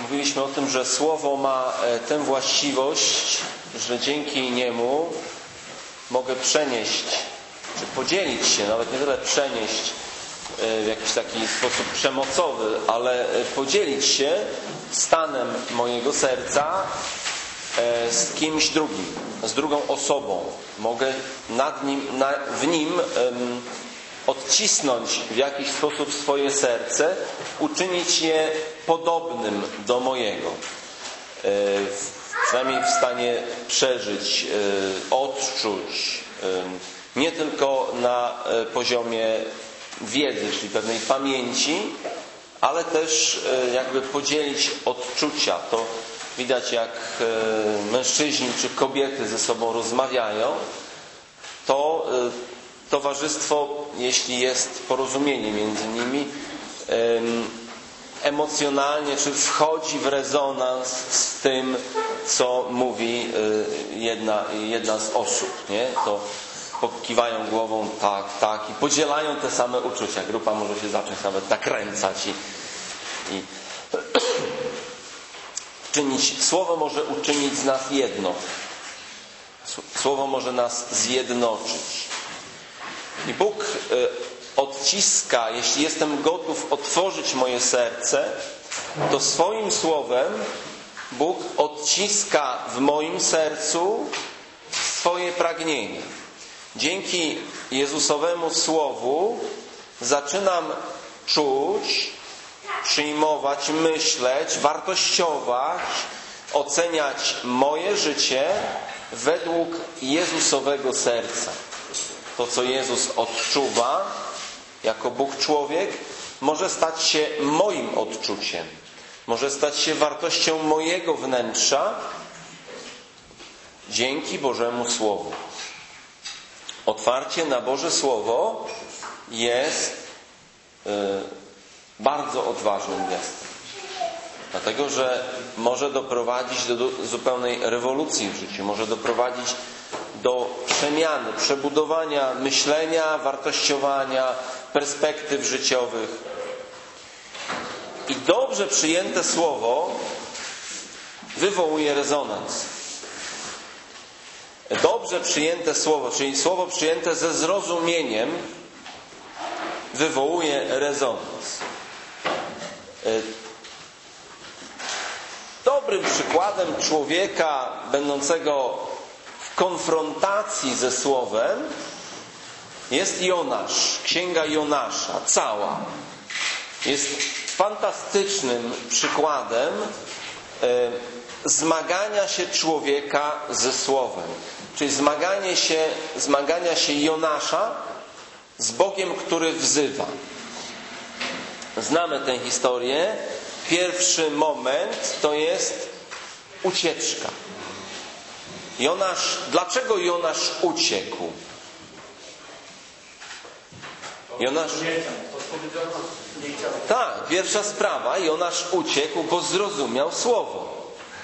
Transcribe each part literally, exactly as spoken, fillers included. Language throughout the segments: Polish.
mówiliśmy o tym, że Słowo ma tę właściwość, że dzięki niemu mogę przenieść, czy podzielić się, nawet nie tyle przenieść w jakiś taki sposób przemocowy, ale podzielić się stanem mojego serca z kimś drugim, z drugą osobą. Mogę nad nim, na, w nim um, odcisnąć w jakiś sposób swoje serce, uczynić je podobnym do mojego. E, przynajmniej w stanie przeżyć, e, odczuć, e, nie tylko na e, poziomie wiedzy, czyli pewnej pamięci, ale też e, jakby podzielić odczucia. To widać, jak e, mężczyźni czy kobiety ze sobą rozmawiają, to e, towarzystwo, jeśli jest porozumienie między nimi, emocjonalnie czy wchodzi w rezonans z tym, co mówi jedna, jedna z osób, nie? To pokiwają głową tak, tak i podzielają te same uczucia. Grupa może się zacząć nawet nakręcać i, i czynić, Słowo może uczynić z nas jedno. Słowo może nas zjednoczyć. I Bóg odciska, jeśli jestem gotów otworzyć moje serce, to swoim słowem Bóg odciska w moim sercu swoje pragnienie. Dzięki Jezusowemu Słowu zaczynam czuć, przyjmować, myśleć, wartościować, oceniać moje życie według Jezusowego serca. To, co Jezus odczuwa jako Bóg człowiek, może stać się moim odczuciem. Może stać się wartością mojego wnętrza dzięki Bożemu Słowu. Otwarcie na Boże Słowo jest yy, bardzo odważnym gestem. Dlatego, że może doprowadzić do, do zupełnej rewolucji w życiu. Może doprowadzić do przemiany, przebudowania myślenia, wartościowania, perspektyw życiowych. I dobrze przyjęte słowo wywołuje rezonans. Dobrze przyjęte słowo, czyli słowo przyjęte ze zrozumieniem, wywołuje rezonans. Dobrym przykładem człowieka będącego w konfrontacji ze Słowem jest Jonasz, księga Jonasza, cała. Jest fantastycznym przykładem e, zmagania się człowieka ze Słowem. Czyli zmaganie się, zmagania się Jonasza z Bogiem, który wzywa. Znamy tę historię. Pierwszy moment to jest ucieczka. Jonasz, dlaczego Jonasz uciekł? Jonasz... Tak, pierwsza sprawa, Jonasz uciekł, bo zrozumiał słowo.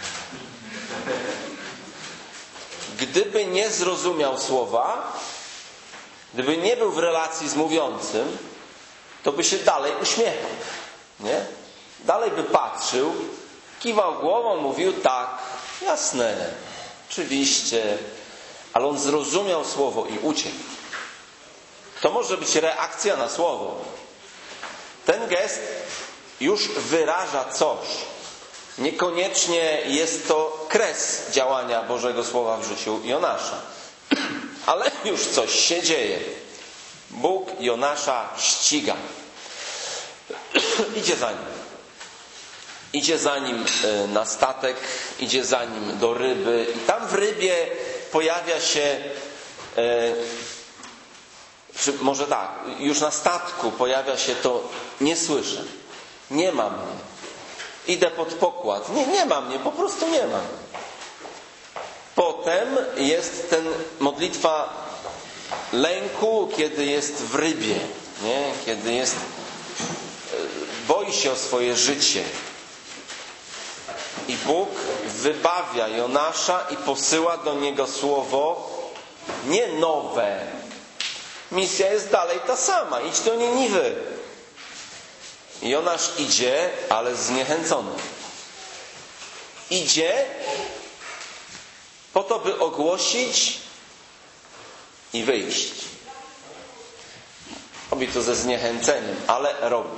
Gdyby nie zrozumiał słowa, gdyby nie był w relacji z mówiącym, to by się dalej uśmiechał. Nie? Dalej by patrzył, kiwał głową, mówił tak, jasne, oczywiście, ale on zrozumiał słowo i uciekł. To może być reakcja na słowo. Ten gest już wyraża coś. Niekoniecznie jest to kres działania Bożego Słowa w życiu Jonasza. Ale już coś się dzieje. Bóg Jonasza ściga. Idzie za nim. Idzie za nim na statek, idzie za nim do ryby i tam w rybie pojawia się, może tak, już na statku pojawia się to: nie słyszę, nie ma mnie, idę pod pokład, nie, nie ma mnie, po prostu nie ma. Potem jest ten modlitwa lęku, kiedy jest w rybie, nie? Kiedy jest, boi się o swoje życie. I Bóg wybawia Jonasza i posyła do niego słowo nie nowe. Misja jest dalej ta sama. Idź do Niniwy. Jonasz idzie, ale zniechęcony. idzie po to, by ogłosić i wyjść. Robi to ze zniechęceniem, ale robi.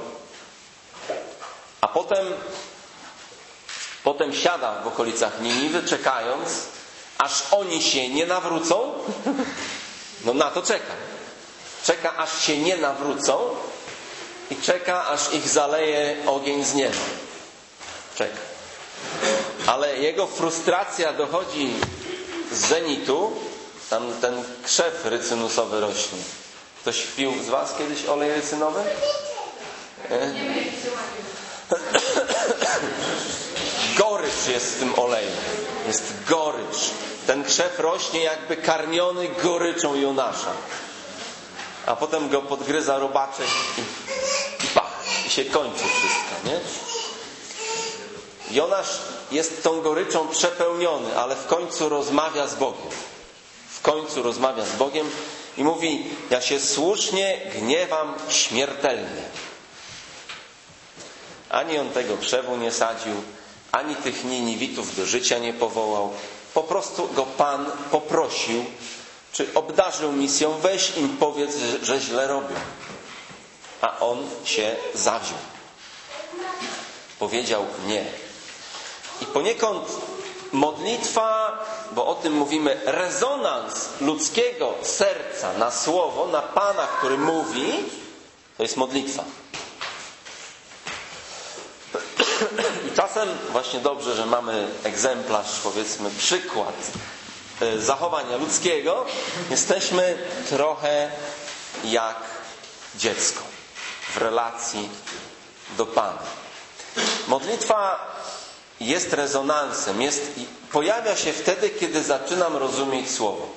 A potem potem siada w okolicach Niniwy, czekając, aż oni się nie nawrócą. No na to czeka. Czeka, aż się nie nawrócą i czeka, aż ich zaleje ogień z nieba. Czeka. Ale jego frustracja dochodzi z zenitu. Tam ten krzew rycynusowy rośnie. Ktoś pił z was kiedyś olej rycynowy? Nie? Gorycz jest w tym oleju. Jest gorycz. Ten krzew rośnie jakby karmiony goryczą Jonasza. A potem go podgryza robaczek i, i pach. I się kończy wszystko, nie? Jonasz jest tą goryczą przepełniony, ale w końcu rozmawia z Bogiem. W końcu rozmawia z Bogiem i mówi: ja się słusznie gniewam śmiertelnie. Ani on tego krzewu nie sadził, ani tych Niniwitów do życia nie powołał. Po prostu go Pan poprosił, czy obdarzył misją: weź im powiedz, że źle robią. A on się zawziął. Powiedział nie. I poniekąd modlitwa, bo o tym mówimy, rezonans ludzkiego serca na słowo, na Pana, który mówi, to jest modlitwa. I czasem właśnie dobrze, że mamy egzemplarz, powiedzmy przykład zachowania ludzkiego. Jesteśmy trochę jak dziecko w relacji do Pana. Modlitwa jest rezonansem, jest, pojawia się wtedy, kiedy zaczynam rozumieć Słowo.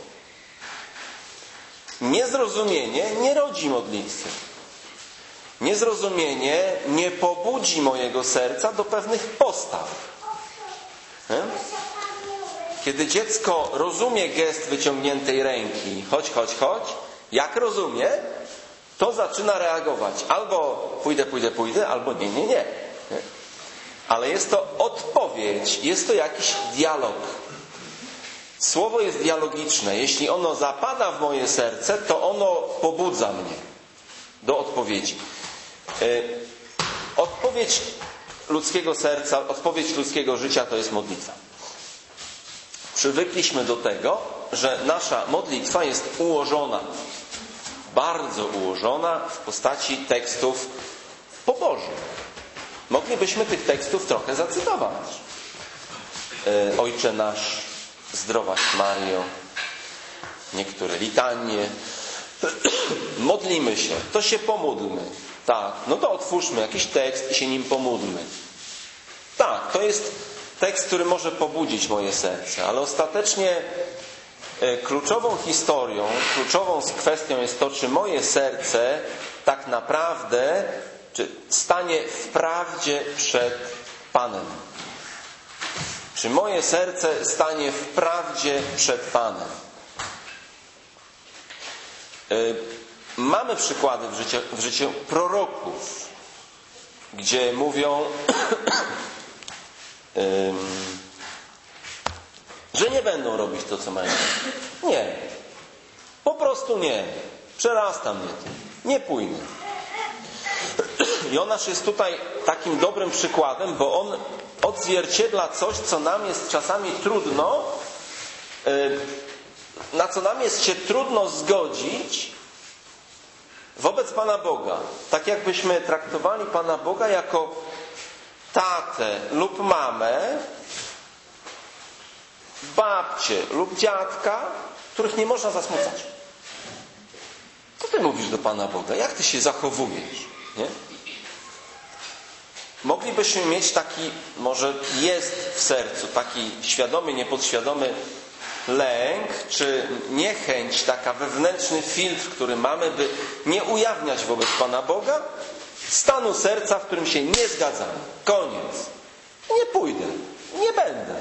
Niezrozumienie nie rodzi modlitwy. Niezrozumienie nie pobudzi mojego serca do pewnych postaw. Nie? Kiedy dziecko rozumie gest wyciągniętej ręki, chodź, chodź, chodź, jak rozumie, to zaczyna reagować. Albo pójdę, pójdę, pójdę, albo nie, nie, nie. Ale jest to odpowiedź, jest to jakiś dialog. Słowo jest dialogiczne. Jeśli ono zapada w moje serce, to ono pobudza mnie do odpowiedzi. Odpowiedź ludzkiego serca, odpowiedź ludzkiego życia to jest modlitwa. Przywykliśmy do tego, że nasza modlitwa jest ułożona, bardzo ułożona w postaci tekstów pobożnych. Moglibyśmy tych tekstów trochę zacytować. Ojcze nasz, zdrowaś Mario, niektóre litanie. Modlimy się, to się pomódlmy. Tak, no to otwórzmy jakiś tekst i się nim pomódlmy. Tak, to jest tekst, który może pobudzić moje serce, ale ostatecznie kluczową historią, kluczową kwestią jest to, czy moje serce tak naprawdę czy stanie w prawdzie przed Panem. Czy moje serce stanie w prawdzie przed Panem? Mamy przykłady w życiu, w życiu proroków, gdzie mówią, że nie będą robić to, co mają. Nie. Po prostu nie. Przerasta mnie to. Nie pójdę. Jonasz jest tutaj takim dobrym przykładem, bo on odzwierciedla coś, co nam jest czasami trudno, na co nam jest się trudno zgodzić wobec Pana Boga. Tak jakbyśmy traktowali Pana Boga jako tatę lub mamę, babcię lub dziadka, których nie można zasmucać. Co ty mówisz do Pana Boga? Jak ty się zachowujesz? Nie? Moglibyśmy mieć taki, może jest w sercu, taki świadomy, niepodświadomy lęk, czy niechęć, taka wewnętrzny filtr, który mamy, by nie ujawniać wobec Pana Boga stanu serca, w którym się nie zgadzamy. Koniec. Nie pójdę. Nie będę.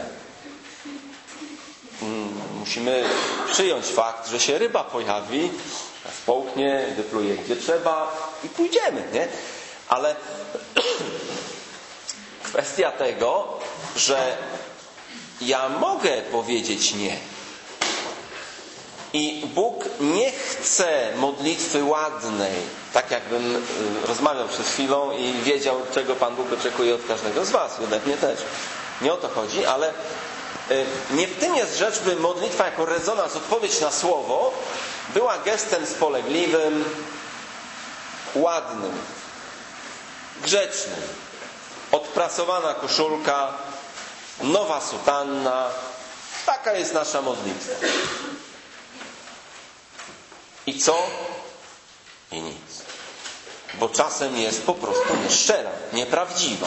Musimy przyjąć fakt, że się ryba pojawi, połknie, wypluje gdzie trzeba i pójdziemy, nie? Ale kwestia tego, że ja mogę powiedzieć nie. I Bóg nie chce modlitwy ładnej, tak jakbym rozmawiał przed chwilą i wiedział, czego Pan Bóg oczekuje od każdego z was, i ode mnie też. Nie o to chodzi, ale nie w tym jest rzecz, by modlitwa jako rezonans, odpowiedź na słowo była gestem spolegliwym, ładnym, grzecznym. Odprasowana koszulka, nowa sutanna. Taka jest nasza modlitwa. I co? I nic. Bo czasem jest po prostu nieszczera, nieprawdziwa.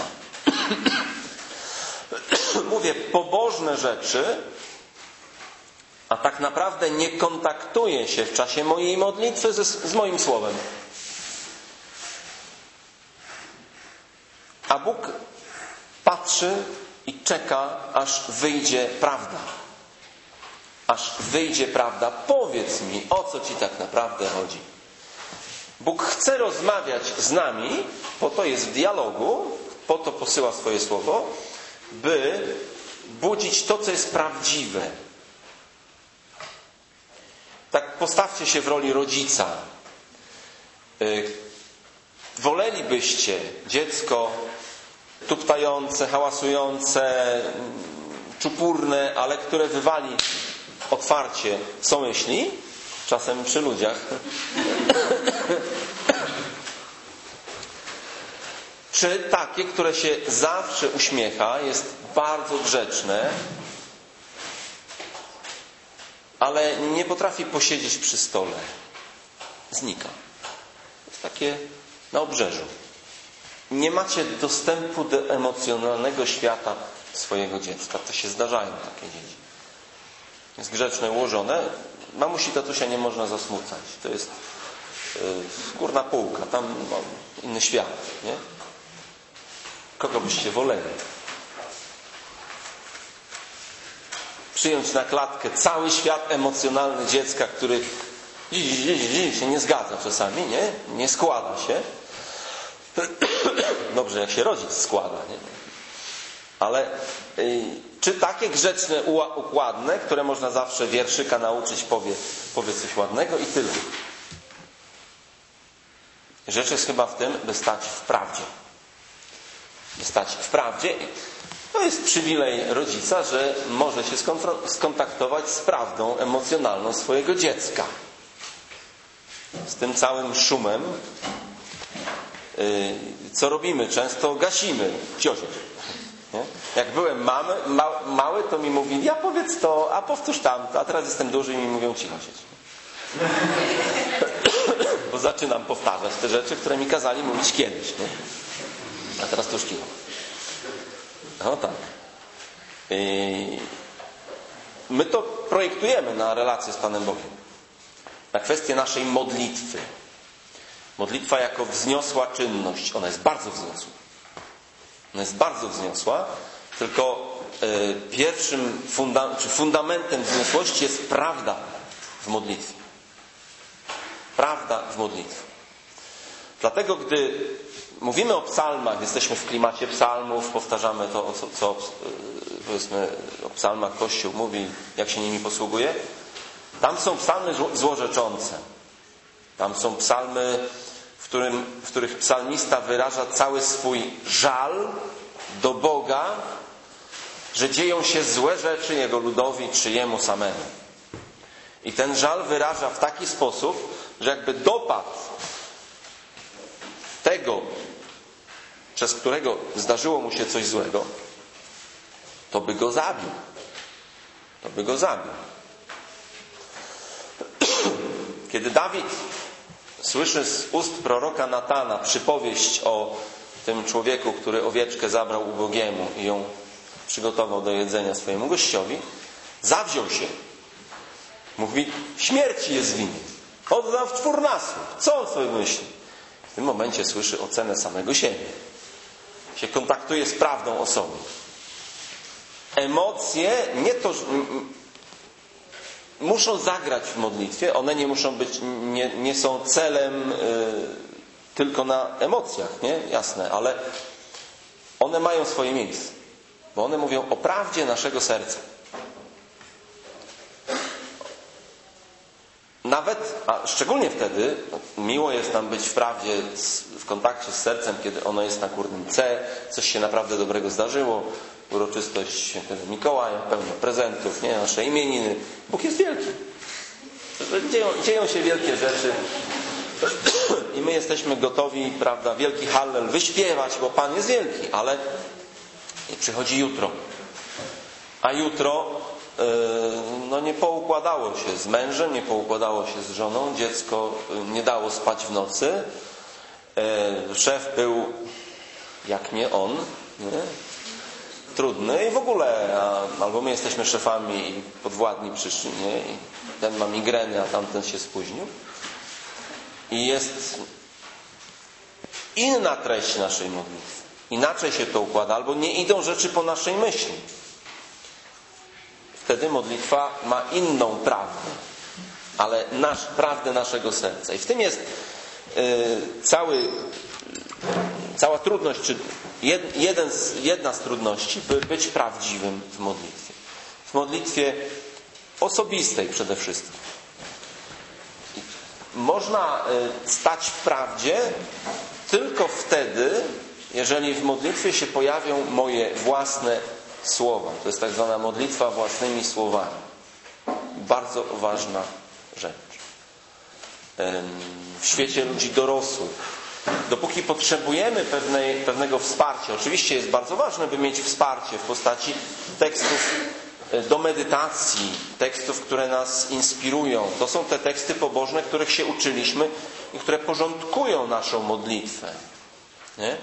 Mówię pobożne rzeczy, a tak naprawdę nie kontaktuję się w czasie mojej modlitwy z, z moim słowem. A Bóg patrzy i czeka, aż wyjdzie prawda. Aż wyjdzie prawda. Powiedz mi, o co ci tak naprawdę chodzi. Bóg chce rozmawiać z nami, po to jest w dialogu, po to posyła swoje słowo, by budzić to, co jest prawdziwe. Tak postawcie się w roli rodzica. Wolelibyście dziecko tuptające, hałasujące, czupurne, ale które wywali otwarcie, co myśli, czasem przy ludziach, czy takie, które się zawsze uśmiecha, jest bardzo grzeczne, ale nie potrafi posiedzieć przy stole. Znika. Jest takie na obrzeżu. Nie macie dostępu do emocjonalnego świata swojego dziecka. To się zdarzają takie dzieci. Jest grzeczne, ułożone. Mamusi, tatusia nie można zasmucać. To jest yy, górna półka. Tam no, inny świat. Nie? Kogo byście woleli? Przyjąć na klatkę cały świat emocjonalny dziecka, który dziś, dziś, dziś się nie zgadza czasami, nie? Nie składa się. Dobrze, jak się rodzic składa, nie? Ale yy, czy takie grzeczne, układne, które można zawsze wierszyka nauczyć, powie, powie coś ładnego i tyle. Rzecz jest chyba w tym, by stać w prawdzie. By stać w prawdzie. To jest przywilej rodzica, że może się skontaktować z prawdą emocjonalną swojego dziecka. Z tym całym szumem, co robimy? Często gasimy ciocię. Nie? Jak byłem mamy, ma, mały, to mi mówili, ja powiedz to, a powtórz tamto, a teraz jestem duży i mi mówią cicho siedź. Bo zaczynam powtarzać te rzeczy, które mi kazali mówić kiedyś. Nie? A teraz to już cicho. No tak. I my to projektujemy na relację z Panem Bogiem. Na kwestię naszej modlitwy. Modlitwa jako wzniosła czynność. Ona jest bardzo wzniosła. Ona jest bardzo wzniosła, tylko y, pierwszym funda- czy fundamentem wzniosłości jest prawda w modlitwie. Prawda w modlitwie. Dlatego, gdy mówimy o psalmach, jesteśmy w klimacie psalmów, powtarzamy to, co, co powiedzmy o psalmach Kościół mówi, jak się nimi posługuje. Tam są psalmy złorzeczące. Tam są psalmy, w, którym, w których psalmista wyraża cały swój żal do Boga, że dzieją się złe rzeczy Jego ludowi czy Jemu samemu. I ten żal wyraża w taki sposób, że jakby dopadł tego, przez którego zdarzyło mu się coś złego, to by go zabił. To by go zabił. Kiedy Dawid słyszy z ust proroka Natana przypowieść o tym człowieku, który owieczkę zabrał ubogiemu i ją przygotował do jedzenia swojemu gościowi, zawziął się. Mówi, śmierci jest winien. Oddam w czwórnasób. Co on sobie myśli? W tym momencie słyszy ocenę samego siebie. Się kontaktuje z prawdą o sobie. Emocje nie to, muszą zagrać w modlitwie. One nie muszą być, nie, nie są celem yy, tylko na emocjach, nie? Jasne, ale one mają swoje miejsce. bo one mówią o prawdzie naszego serca. Nawet, a szczególnie wtedy, miło jest nam być w prawdzie, w kontakcie z sercem, kiedy ono jest na górnym C, coś się naprawdę dobrego zdarzyło, uroczystość Świętego Mikołaja, pełno prezentów, nie, nasze imieniny. Bóg jest wielki. Dzieją, dzieją się wielkie rzeczy i my jesteśmy gotowi, prawda, wielki hallel wyśpiewać, bo Pan jest wielki, ale przychodzi jutro. A jutro no nie poukładało się z mężem, nie poukładało się z żoną, dziecko nie dało spać w nocy, szef był jak nie on, nie? Trudny i w ogóle, a, albo my jesteśmy szefami i podwładni przyszli, nie? I ten ma migreny, a tamten się spóźnił. I jest inna treść naszej modlitwy. Inaczej się to układa, albo nie idą rzeczy po naszej myśli. Wtedy modlitwa ma inną prawdę, ale nasz, prawdę naszego serca. I w tym jest yy, cały, cała trudność, czy jed, jeden z, jedna z trudności, by być prawdziwym w modlitwie. W modlitwie osobistej przede wszystkim. Można yy, stać w prawdzie tylko wtedy, jeżeli w modlitwie się pojawią moje własne słowa. To jest tak zwana modlitwa własnymi słowami. Bardzo ważna rzecz. W świecie ludzi dorosłych, dopóki potrzebujemy pewnej, pewnego wsparcia, oczywiście jest bardzo ważne, by mieć wsparcie w postaci tekstów do medytacji, tekstów, które nas inspirują. To są te teksty pobożne, których się uczyliśmy i które porządkują naszą modlitwę. Nie?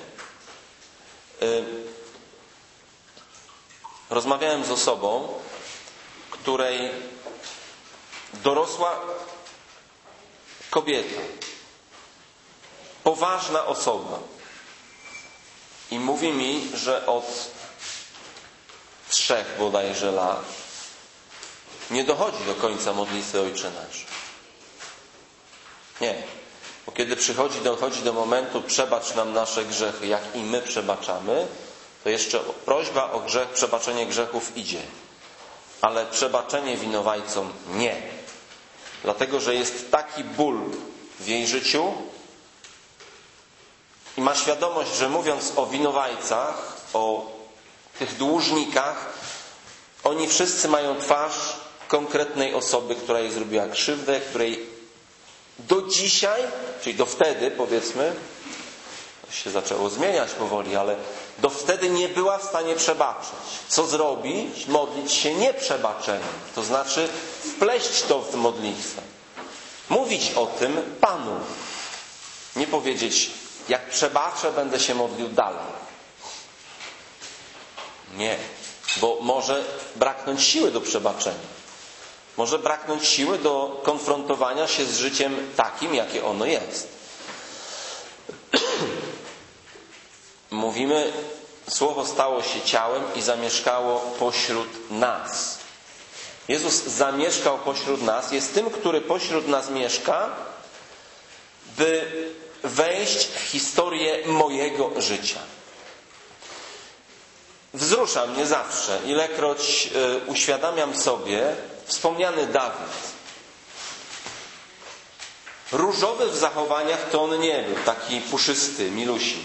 Rozmawiałem z osobą, której dorosła kobieta, poważna osoba, i mówi mi, że od trzech bodajże lat nie dochodzi do końca modlitwy Ojcze Nasz. Nie. Bo kiedy przychodzi, dochodzi do momentu przebacz nam nasze grzechy, jak i my przebaczamy, to jeszcze prośba o grzech, przebaczenie grzechów idzie. Ale przebaczenie winowajcom nie. Dlatego, że jest taki ból w jej życiu i ma świadomość, że mówiąc o winowajcach, o tych dłużnikach, oni wszyscy mają twarz konkretnej osoby, która jej zrobiła krzywdę, której do dzisiaj, czyli do wtedy, powiedzmy, to się zaczęło zmieniać powoli, ale do wtedy nie była w stanie przebaczyć. Co zrobić? Modlić się nie przebaczeniem. To znaczy wpleść to w modlitwę. Mówić o tym Panu. Nie powiedzieć, jak przebaczę, będę się modlił dalej. Nie. Bo może braknąć siły do przebaczenia. Może braknąć siły do konfrontowania się z życiem takim, jakie ono jest. Mówimy, Słowo stało się ciałem i zamieszkało pośród nas. Jezus zamieszkał pośród nas, jest tym, który pośród nas mieszka, by wejść w historię mojego życia. Wzrusza mnie zawsze, ilekroć uświadamiam sobie wspomniany Dawid. Różowy w zachowaniach to on nie był, taki puszysty, milusi.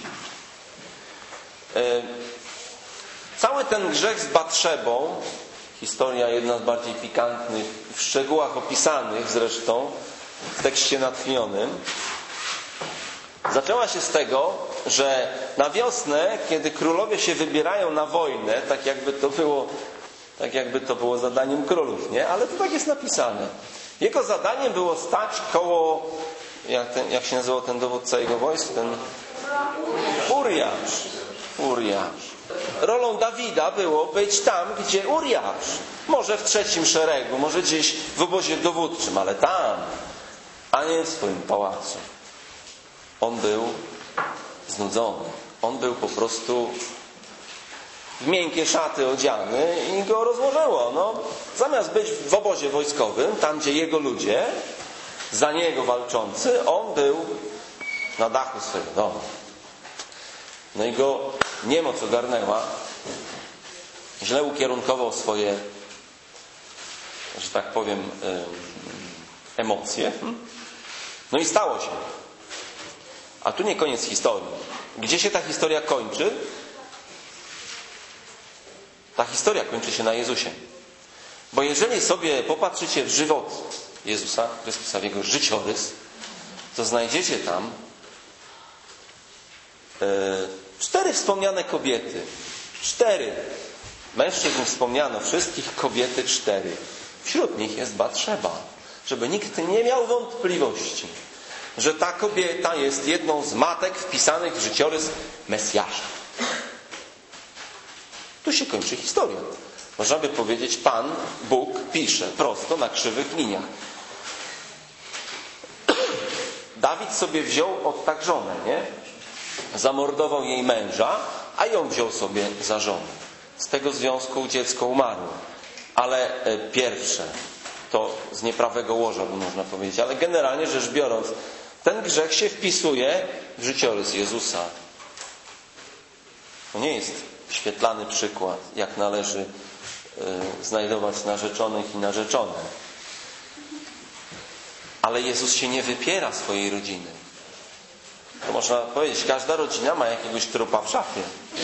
Cały ten grzech z Batszebą, historia jedna z bardziej pikantnych, w szczegółach opisanych zresztą w tekście natchnionym, zaczęła się z tego, że na wiosnę, kiedy królowie się wybierają na wojnę, tak jakby to było, tak jakby to było zadaniem królów, nie? Ale to tak jest napisane. Jego zadaniem było stać koło, jak, ten, jak się nazywał ten dowódca jego wojsk, ten Uriasz. Uriasz. Rolą Dawida było być tam, gdzie Uriasz. Może w trzecim szeregu, może gdzieś w obozie dowódczym, ale tam, a nie w swoim pałacu. On był znudzony. On był po prostu w miękkie szaty odziany i go rozłożyło. No, zamiast być w obozie wojskowym, tam gdzie jego ludzie, za niego walczący, on był na dachu swojego domu. No i go niemoc ogarnęła źle ukierunkował swoje, że tak powiem, emocje. No i stało się. A tu nie koniec historii. Gdzie się ta historia kończy? Ta historia kończy się na Jezusie. Bo jeżeli sobie popatrzycie w żywot Jezusa Chrystusa, w Jego życiorys, to znajdziecie tam e, cztery wspomniane kobiety. Cztery. Mężczyzn wspomniano, wszystkich kobiety cztery. Wśród nich jest Batszeba. Żeby nikt nie miał wątpliwości, że ta kobieta jest jedną z matek wpisanych w życiorys Mesjasza. Tu się kończy historia. Można by powiedzieć, Pan Bóg pisze prosto na krzywych liniach. Dawid sobie wziął od tak żonę, nie? Zamordował jej męża, a ją wziął sobie za żonę. Z tego związku dziecko umarło. Ale pierwsze, to z nieprawego łoża, by można powiedzieć. Ale generalnie rzecz biorąc, ten grzech się wpisuje w życiorys Jezusa. To nie jest świetlany przykład, jak należy y, znajdować narzeczonych i narzeczone. Ale Jezus się nie wypiera swojej rodziny. To można powiedzieć, każda rodzina ma jakiegoś trupa w szafie.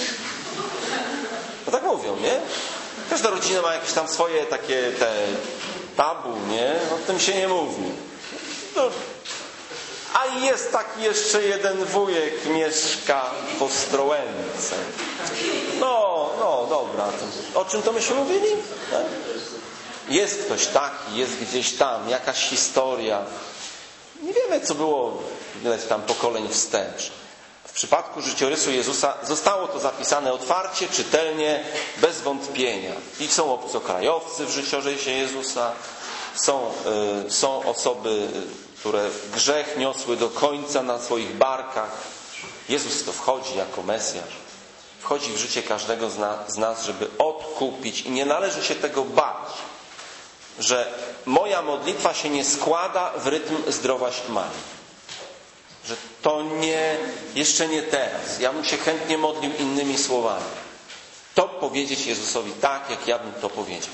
No tak mówią, nie? Każda rodzina ma jakieś tam swoje takie te tabu, nie? O tym się nie mówi. No. A jest taki jeszcze jeden wujek, mieszka w Ostrołęce. No, no, dobra. O czym to myśmy mówili? Tak? Jest ktoś taki, jest gdzieś tam, jakaś historia. Nie wiemy, co było ileś tam pokoleń wstecz. W przypadku życiorysu Jezusa zostało to zapisane otwarcie, czytelnie, bez wątpienia. I są obcokrajowcy w życiorysie Jezusa, są, y, są osoby, które grzech niosły do końca na swoich barkach. Jezus to wchodzi jako Mesjasz. Wchodzi w życie każdego z, na, z nas, żeby odkupić. I nie należy się tego bać, że moja modlitwa się nie składa w rytm zdrowaś Marii. Że to nie, jeszcze nie teraz. Ja bym się chętnie modlił innymi słowami. To powiedzieć Jezusowi tak, jak ja bym to powiedział.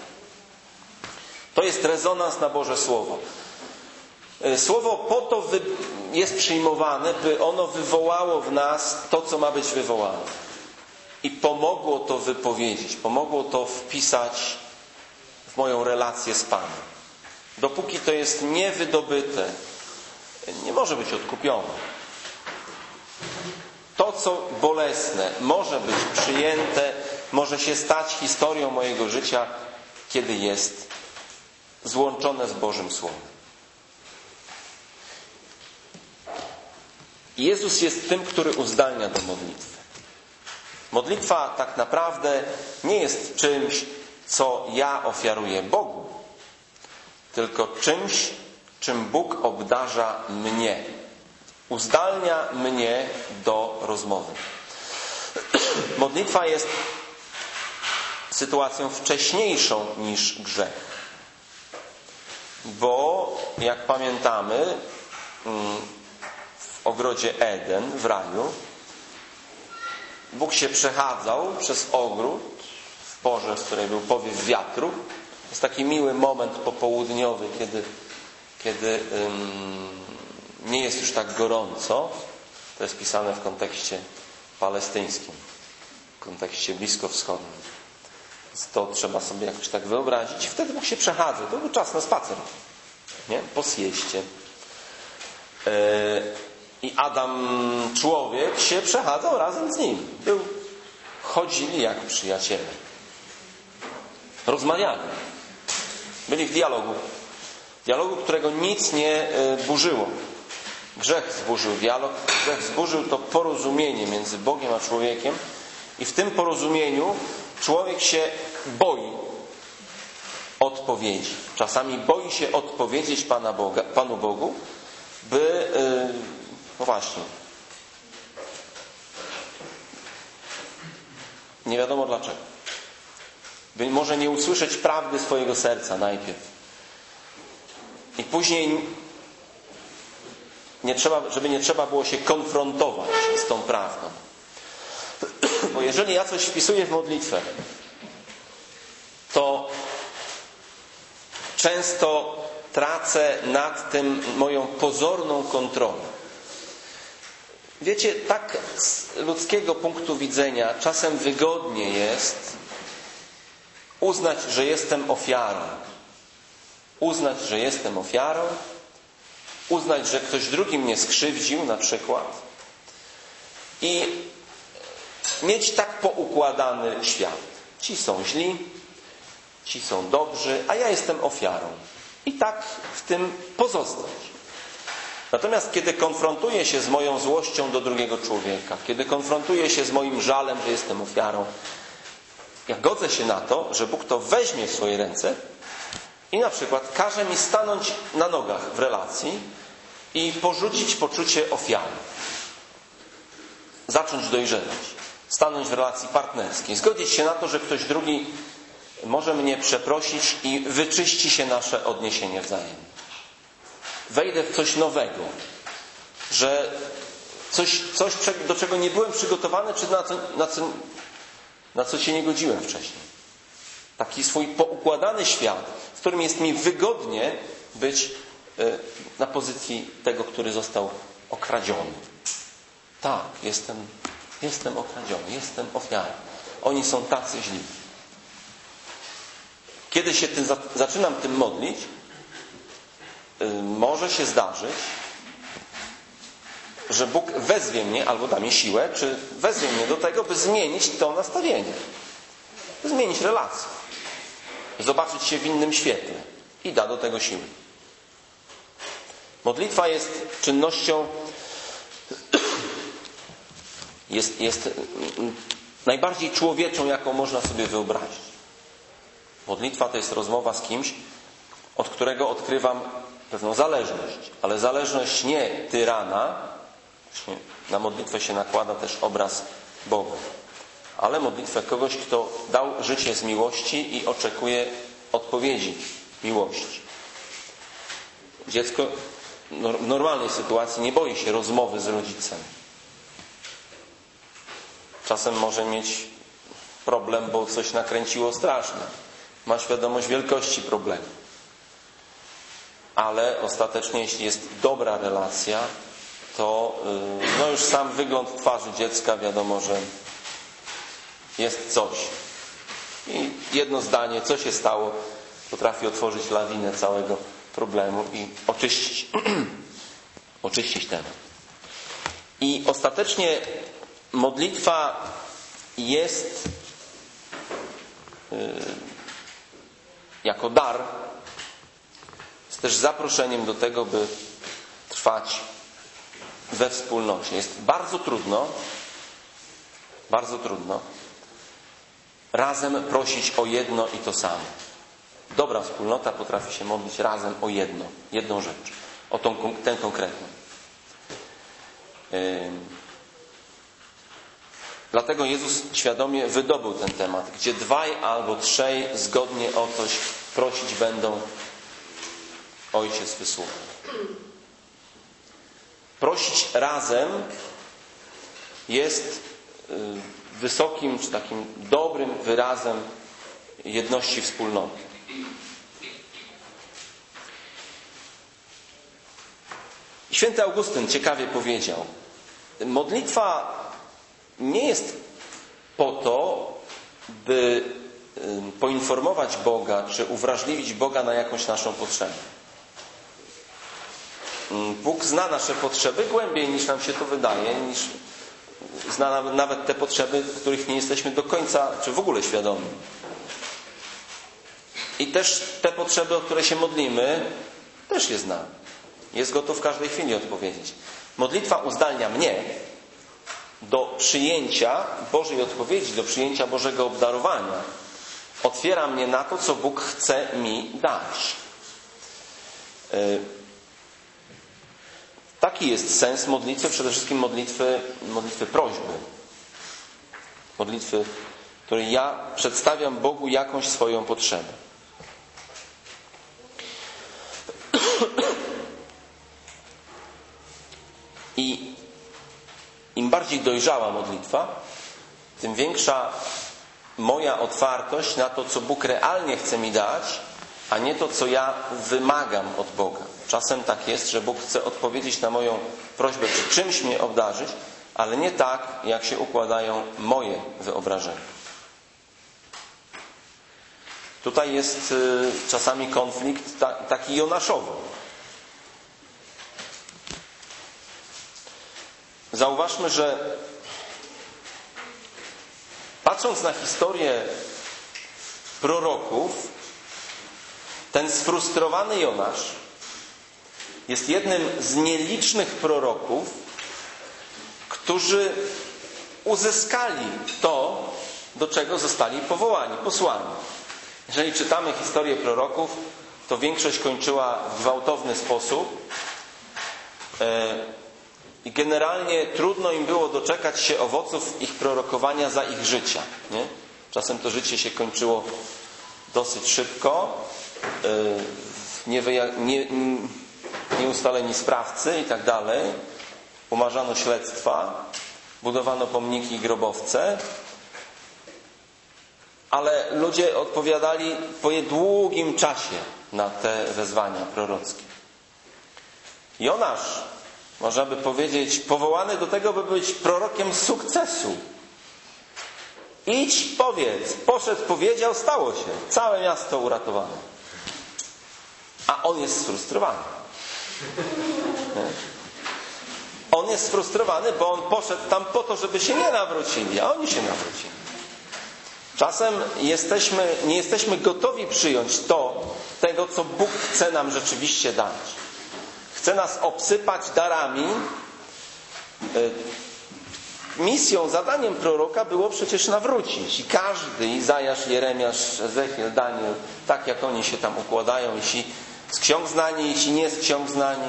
To jest rezonans na Boże Słowo. Słowo po to jest przyjmowane, by ono wywołało w nas to, co ma być wywołane. I pomogło to wypowiedzieć, pomogło to wpisać w moją relację z Panem. Dopóki to jest niewydobyte, nie może być odkupione. To, co bolesne, może być przyjęte, może się stać historią mojego życia, kiedy jest złączone z Bożym Słowem. Jezus jest tym, który uzdalnia do modlitwy. Modlitwa tak naprawdę nie jest czymś, co ja ofiaruję Bogu, tylko czymś, czym Bóg obdarza mnie. Uzdalnia mnie do rozmowy. Modlitwa jest sytuacją wcześniejszą niż grzech. Bo, jak pamiętamy, w ogrodzie Eden, w raju, Bóg się przechadzał przez ogród w porze, w której był powiew wiatru. To jest taki miły moment popołudniowy, kiedy, kiedy um, nie jest już tak gorąco. To jest pisane w kontekście palestyńskim, w kontekście bliskowschodnim. To trzeba sobie jakoś tak wyobrazić. I wtedy Bóg się przechadza. To był czas na spacer. Nie? Po zjeździe. Yy, I Adam, człowiek, się przechadzał razem z nim. Był, chodzili jak przyjaciele. Rozmawiali. Byli w dialogu. Dialogu, którego nic nie burzyło. Grzech zburzył dialog. Grzech zburzył to porozumienie między Bogiem a człowiekiem. I w tym porozumieniu człowiek się boi odpowiedzi. Czasami boi się odpowiedzieć Pana Boga, Panu Bogu, by, no właśnie, nie wiadomo dlaczego. By może nie usłyszeć prawdy swojego serca najpierw. I później nie trzeba, żeby nie trzeba było się konfrontować z tą prawdą. Bo jeżeli ja coś wpisuję w modlitwę często tracę nad tym moją pozorną kontrolę. Wiecie, tak z ludzkiego punktu widzenia czasem wygodnie jest uznać, że jestem ofiarą. Uznać, że jestem ofiarą. Uznać, że ktoś drugi mnie skrzywdził na przykład. I mieć tak poukładany świat. Ci są źli, ci są dobrzy, a ja jestem ofiarą. I tak w tym pozostać. Natomiast kiedy konfrontuję się z moją złością do drugiego człowieka, kiedy konfrontuję się z moim żalem, że jestem ofiarą, ja godzę się na to, że Bóg to weźmie w swoje ręce i na przykład każe mi stanąć na nogach w relacji i porzucić poczucie ofiary. Zacząć dojrzewać. Stanąć w relacji partnerskiej. Zgodzić się na to, że ktoś drugi może mnie przeprosić i wyczyści się nasze odniesienie wzajemne. Wejdę w coś nowego. Że coś, coś do czego nie byłem przygotowany, czy na co, na co, na co się nie godziłem wcześniej. Taki swój poukładany świat, w którym jest mi wygodnie być na pozycji tego, który został okradziony. Tak, jestem, jestem okradziony, jestem ofiarą. Oni są tacy źli. Kiedy się tym, zaczynam tym modlić, może się zdarzyć, że Bóg wezwie mnie, albo da mi siłę, czy wezwie mnie do tego, by zmienić to nastawienie. By zmienić relację. Zobaczyć się w innym świetle. I da do tego siły. Modlitwa jest czynnością jest, jest najbardziej człowieczą, jaką można sobie wyobrazić. Modlitwa to jest rozmowa z kimś, od którego odkrywam pewną zależność. Ale zależność nie tyrana. Właśnie na modlitwę się nakłada też obraz Boga. Ale modlitwę kogoś, kto dał życie z miłości i oczekuje odpowiedzi miłości. Dziecko w normalnej sytuacji nie boi się rozmowy z rodzicem. Czasem może mieć problem, bo coś nakręciło strasznie. Ma świadomość wielkości problemu. Ale ostatecznie, jeśli jest dobra relacja, to no już sam wygląd twarzy dziecka wiadomo, że jest coś. I jedno zdanie, co się stało, potrafi otworzyć lawinę całego problemu i oczyścić, oczyścić temat. I ostatecznie modlitwa jest yy, jako dar, jest też zaproszeniem do tego, by trwać we wspólnocie. Jest bardzo trudno, bardzo trudno razem prosić o jedno i to samo. Dobra wspólnota potrafi się modlić razem o jedno, jedną rzecz, o tą, tę konkretną. Yy. Dlatego Jezus świadomie wydobył ten temat, gdzie dwaj albo trzej zgodnie o coś prosić będą, Ojciec wysłucha. Prosić razem jest wysokim, czy takim dobrym wyrazem jedności wspólnoty. Święty Augustyn ciekawie powiedział: modlitwa nie jest po to, by poinformować Boga, czy uwrażliwić Boga na jakąś naszą potrzebę. Bóg zna nasze potrzeby głębiej niż nam się to wydaje, niż zna nawet te potrzeby, których nie jesteśmy do końca, czy w ogóle świadomi. I też te potrzeby, o które się modlimy, też je zna. Jest gotów w każdej chwili odpowiedzieć. Modlitwa uzdalnia mnie do przyjęcia Bożej odpowiedzi, do przyjęcia Bożego obdarowania. Otwiera mnie na to, co Bóg chce mi dać. Taki jest sens modlitwy, przede wszystkim modlitwy, modlitwy prośby. Modlitwy, w której ja przedstawiam Bogu jakąś swoją potrzebę. I im bardziej dojrzała modlitwa, tym większa moja otwartość na to, co Bóg realnie chce mi dać a nie to, co ja wymagam od Boga. Czasem tak jest, że Bóg chce odpowiedzieć na moją prośbę, czy czymś mnie obdarzyć, ale nie tak, jak się układają moje wyobrażenia. Tutaj jest y, czasami konflikt ta, taki jonaszowy. Zauważmy, że patrząc na historię proroków, ten sfrustrowany Jonasz jest jednym z nielicznych proroków, którzy uzyskali to, do czego zostali powołani, posłani. Jeżeli czytamy historię proroków, to większość kończyła w gwałtowny sposób i generalnie trudno im było doczekać się owoców ich prorokowania za ich życia. Nie? Czasem to życie się kończyło dosyć szybko, niewyja- nie, nieustaleni sprawcy i tak dalej, umarzano śledztwa, budowano pomniki i grobowce, ale ludzie odpowiadali po długim czasie na te wezwania prorockie. Jonasz, można by powiedzieć, powołany do tego, by być prorokiem sukcesu. Idź, powiedz, poszedł, powiedział, stało się. Całe miasto uratowane. A on jest sfrustrowany. Nie? On jest sfrustrowany, bo on poszedł tam po to, żeby się nie nawrócili, a oni się nawrócili. Czasem jesteśmy, nie jesteśmy gotowi przyjąć to, tego, co Bóg chce nam rzeczywiście dać. Chce nas obsypać darami. Misją, zadaniem proroka było przecież nawrócić. I każdy, Izajasz, Jeremiasz, Ezechiel, Daniel, tak jak oni się tam układają, jeśli z ksiąg znani, jeśli nie z ksiąg znani,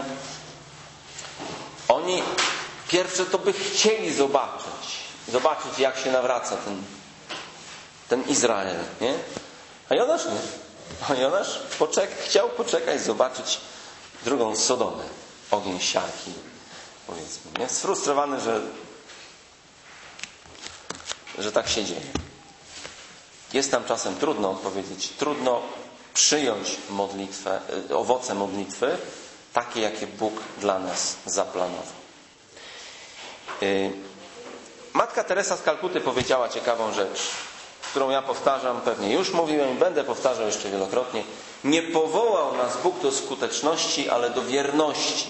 oni pierwsze to by chcieli zobaczyć. Zobaczyć, jak się nawraca ten, ten Izrael, nie? A Jonasz nie. A Jonasz poczek- chciał poczekać, zobaczyć drugą Sodomę. Ogień siarki, powiedzmy. Nie? Sfrustrowany, że że tak się dzieje. Jest nam czasem trudno odpowiedzieć, trudno przyjąć modlitwę, owoce modlitwy, takie, jakie Bóg dla nas zaplanował. Matka Teresa z Kalkuty powiedziała ciekawą rzecz, którą ja powtarzam, pewnie już mówiłem i będę powtarzał jeszcze wielokrotnie. Nie powołał nas Bóg do skuteczności, ale do wierności.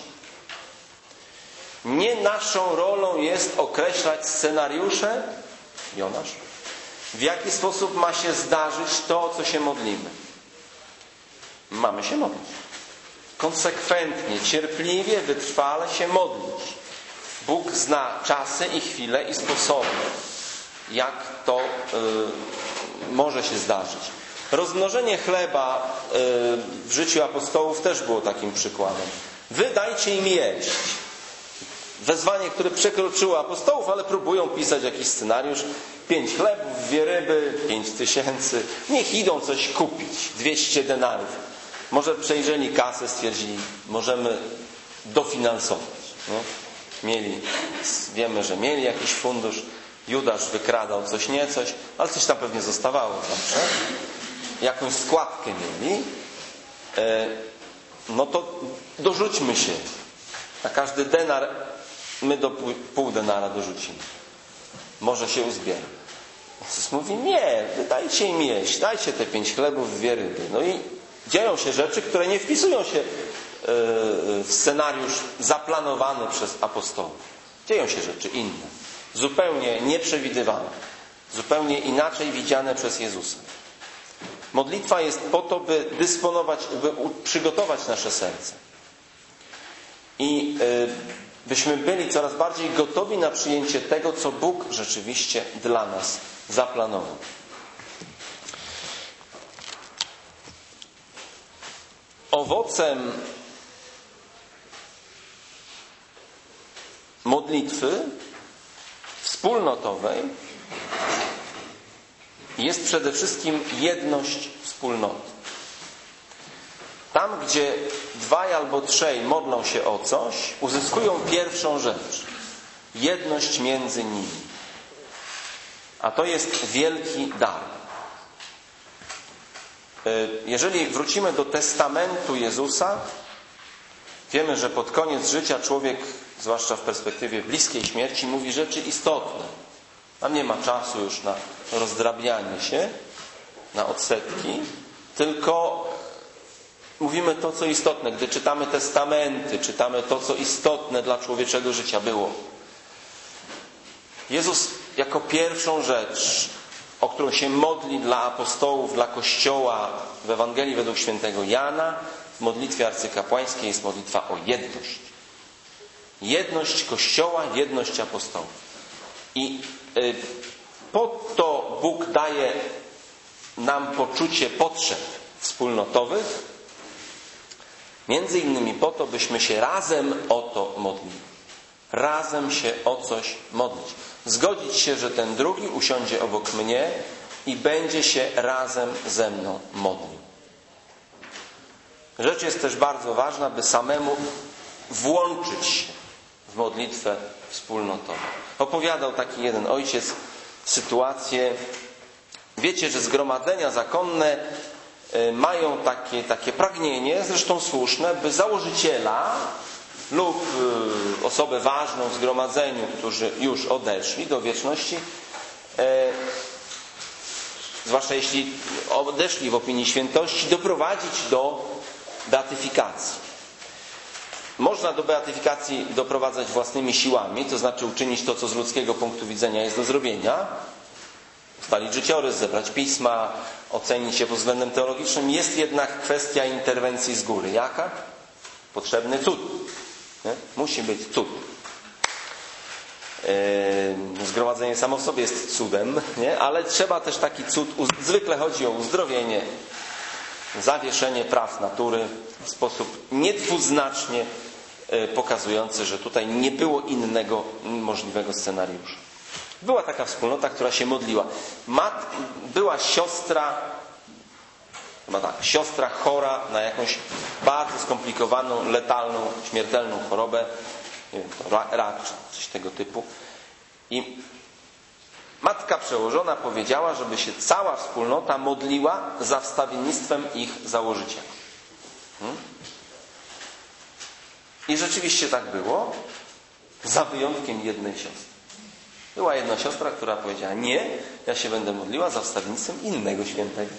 Nie naszą rolą jest określać scenariusze, Jonasz, w jaki sposób ma się zdarzyć to, o co się modlimy. Mamy się modlić. Konsekwentnie, cierpliwie, wytrwale się modlić. Bóg zna czasy i chwile i sposoby, jak to y, może się zdarzyć. Rozmnożenie chleba y, w życiu apostołów też było takim przykładem. Wy dajcie im jeść. Wezwanie, które przekroczyło apostołów, ale próbują pisać jakiś scenariusz. Pięć chlebów, dwie ryby, pięć tysięcy. Niech idą coś kupić. Dwieście denarów. Może przejrzeli kasę, stwierdzili, możemy dofinansować. Nie? Mieli, wiemy, że mieli jakiś fundusz. Judasz wykradał coś, nie coś, ale coś tam pewnie zostawało zawsze. Jakąś składkę mieli. No to dorzućmy się. Na każdy denar my do pół denara dorzucimy. Może się uzbiera. Jezus mówi, nie, dajcie im jeść, dajcie te pięć chlebów, dwie ryby. No i dzieją się rzeczy, które nie wpisują się w scenariusz zaplanowany przez apostołów. Dzieją się rzeczy inne. Zupełnie nieprzewidywane. Zupełnie inaczej widziane przez Jezusa. Modlitwa jest po to, by dysponować, by przygotować nasze serce. I byśmy byli coraz bardziej gotowi na przyjęcie tego, co Bóg rzeczywiście dla nas zaplanował. Owocem modlitwy wspólnotowej jest przede wszystkim jedność wspólnoty. Tam, gdzie dwaj albo trzej modlą się o coś, uzyskują pierwszą rzecz. Jedność między nimi. A to jest wielki dar. jeżeli wrócimy do testamentu Jezusa, wiemy, że pod koniec życia człowiek, zwłaszcza w perspektywie bliskiej śmierci, mówi rzeczy istotne. Tam nie ma czasu już na rozdrabnianie się, na odsetki, tylko mówimy to, co istotne. Gdy czytamy testamenty, czytamy to, co istotne dla człowieczego życia było. Jezus jako pierwszą rzecz, o którą się modli dla apostołów, dla Kościoła w Ewangelii według świętego Jana, w modlitwie arcykapłańskiej jest modlitwa o jedność. Jedność Kościoła, jedność apostołów. I y, po to Bóg daje nam poczucie potrzeb wspólnotowych, między innymi po to, byśmy się razem o to modlili. Razem się o coś modlić. Zgodzić się, że ten drugi usiądzie obok mnie i będzie się razem ze mną modlił. Rzecz jest też bardzo ważna, by samemu włączyć się w modlitwę wspólnotową. Opowiadał taki jeden ojciec sytuację. Wiecie, że zgromadzenia zakonne mają takie, takie pragnienie, zresztą słuszne, by założyciela lub osobę ważną w zgromadzeniu, którzy już odeszli do wieczności, e, zwłaszcza jeśli odeszli w opinii świętości, doprowadzić do beatyfikacji. Można do beatyfikacji doprowadzać własnymi siłami, to znaczy uczynić to, co z ludzkiego punktu widzenia jest do zrobienia, ustalić życiorys, zebrać pisma, ocenić się pod względem teologicznym. Jest jednak kwestia interwencji z góry. Jaka? Potrzebny cud. Nie? Musi być cud. Yy, zgromadzenie samo w sobie jest cudem, nie? Ale trzeba też taki cud. Zwykle chodzi o uzdrowienie, zawieszenie praw natury w sposób niedwuznacznie pokazujący, że tutaj nie było innego możliwego scenariusza. Była taka wspólnota, która się modliła. Mat, była siostra, chyba tak, siostra chora na jakąś bardzo skomplikowaną, letalną, śmiertelną chorobę, nie wiem, rak czy coś tego typu. I matka przełożona powiedziała, żeby się cała wspólnota modliła za wstawiennictwem ich założyciela. Hmm? I rzeczywiście tak było, za wyjątkiem jednej siostry. Była jedna siostra, która powiedziała: nie, ja się będę modliła za wstawiennictwem innego świętego.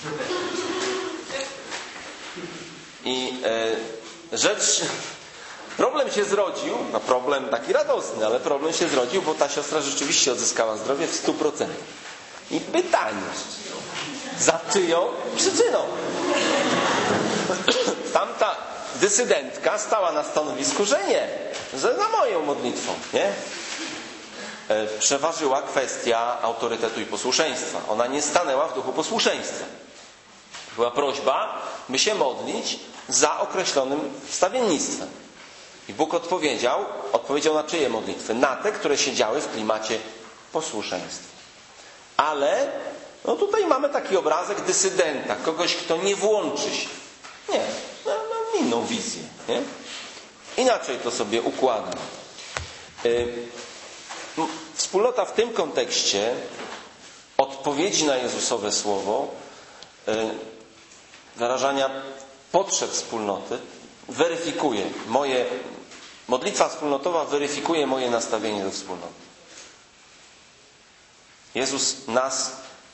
I e, rzecz, problem się zrodził, no problem taki radosny, ale problem się zrodził, bo ta siostra rzeczywiście odzyskała zdrowie w stu procentach. I pytanie, za czyją przyczyną? Tamta dysydentka stała na stanowisku, że nie, że za moją modlitwą, nie? Przeważyła kwestia autorytetu i posłuszeństwa. Ona nie stanęła w duchu posłuszeństwa. Była prośba, by się modlić za określonym wstawiennictwem. I Bóg odpowiedział, odpowiedział na czyje modlitwy? Na te, które się działy w klimacie posłuszeństwa. Ale no tutaj mamy taki obrazek dysydenta, kogoś, kto nie włączy się. Nie, no, no, inną wizję. Nie? Inaczej to sobie układam. Yy, Wspólnota w tym kontekście odpowiedzi na Jezusowe słowo, wyrażania potrzeb wspólnoty, weryfikuje moje, modlitwa wspólnotowa weryfikuje moje nastawienie do wspólnoty. Jezus nas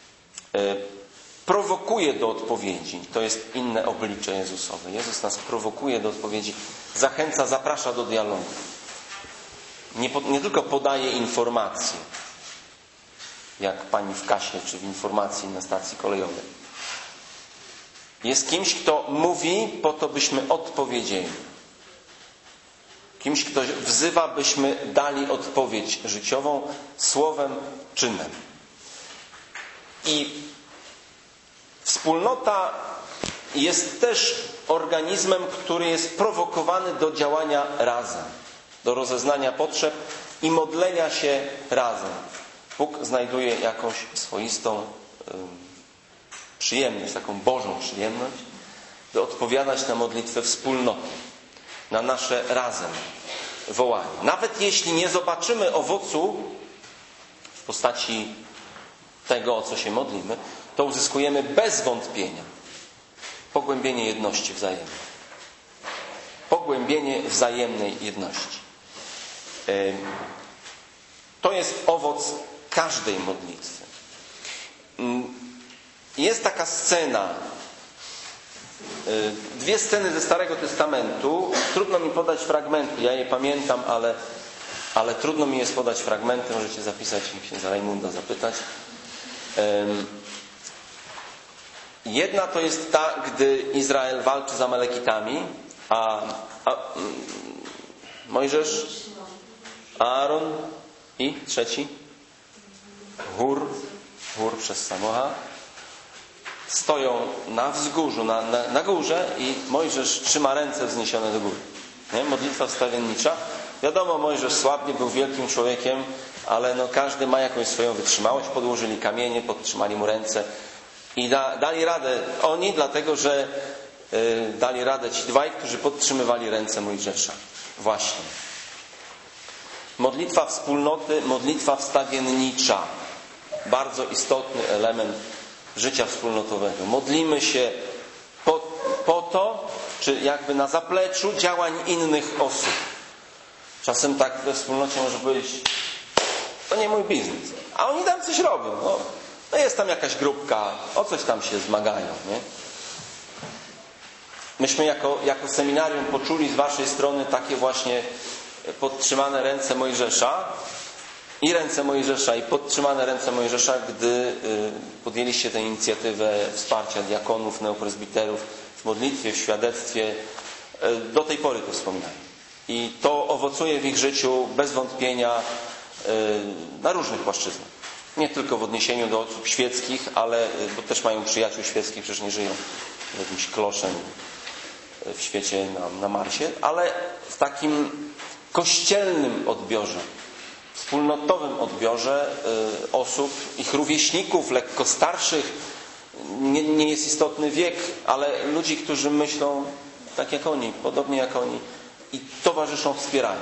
prowokuje do odpowiedzi. To jest inne oblicze Jezusowe. Jezus nas prowokuje do odpowiedzi, zachęca, zaprasza do dialogu. Nie, nie tylko podaje informacje, jak pani w kasie, czy w informacji na stacji kolejowej. Jest kimś, kto mówi po to, byśmy odpowiedzieli. Kimś, kto wzywa, byśmy dali odpowiedź życiową słowem, czynem. I wspólnota jest też organizmem, który jest prowokowany do działania razem, do rozeznania potrzeb i modlenia się razem. Bóg znajduje jakąś swoistą y, przyjemność, taką Bożą przyjemność, by odpowiadać na modlitwę wspólnoty, na nasze razem wołanie. Nawet jeśli nie zobaczymy owocu w postaci tego, o co się modlimy, to uzyskujemy bez wątpienia pogłębienie jedności wzajemnej. Pogłębienie wzajemnej jedności. To jest owoc każdej modlitwy. Jest taka scena, dwie sceny ze Starego Testamentu. Trudno mi podać fragmenty, ja je pamiętam, ale, ale trudno mi jest podać fragmenty. Możecie zapisać i księdza Rajmunda zapytać. Jedna to jest ta, gdy Izrael walczy z Amalekitami, a, a Mojżesz, Aaron i trzeci Hur, Hur przez Samocha stoją na wzgórzu, na, na, na górze i Mojżesz trzyma ręce wzniesione do góry. Nie? Modlitwa wstawiennicza. Wiadomo, Mojżesz słabnie, był wielkim człowiekiem, ale no każdy ma jakąś swoją wytrzymałość. Podłożyli kamienie, podtrzymali mu ręce i da, dali radę oni, dlatego że yy, dali radę ci dwaj, którzy podtrzymywali ręce Mojżesza. Właśnie. Modlitwa wspólnoty, modlitwa wstawiennicza. Bardzo istotny element życia wspólnotowego. Modlimy się po, po to, czy jakby na zapleczu działań innych osób. Czasem tak we wspólnocie może powiedzieć, to nie mój biznes. A oni tam coś robią. No, no jest tam jakaś grupka, o coś tam się zmagają. Nie? Myśmy jako, jako seminarium poczuli z waszej strony takie właśnie podtrzymane ręce Mojżesza i ręce Mojżesza i podtrzymane ręce Mojżesza, gdy podjęliście tę inicjatywę wsparcia diakonów, neopresbiterów w modlitwie, w świadectwie. Do tej pory to wspominają. I to owocuje w ich życiu bez wątpienia na różnych płaszczyznach. Nie tylko w odniesieniu do osób świeckich, ale bo też mają przyjaciół świeckich, przecież nie żyją jakimś kloszem w świecie na, na Marsie, ale w takim kościelnym odbiorze, wspólnotowym odbiorze y, osób, ich rówieśników, lekko starszych. Nie, nie jest istotny wiek, ale ludzi, którzy myślą tak jak oni, podobnie jak oni i towarzyszą wspieraniu.